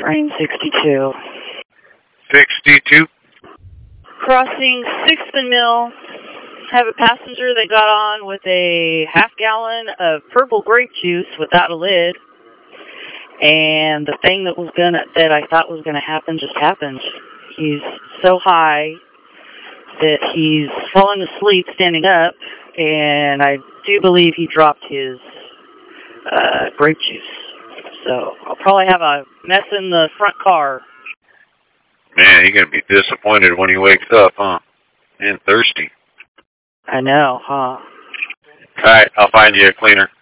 Train 62. 62? Crossing 6th and Mill. Have a passenger that got on with a half-gallon of purple grape juice without a lid. And the thing that I thought was gonna happen just happened. He's so high that he's fallen asleep standing up, and I do believe he dropped his grape juice. So I'll probably have a mess in the front car. Man, you're going to be disappointed when he wakes up, huh? And thirsty. I know, huh? All right, I'll find you a cleaner.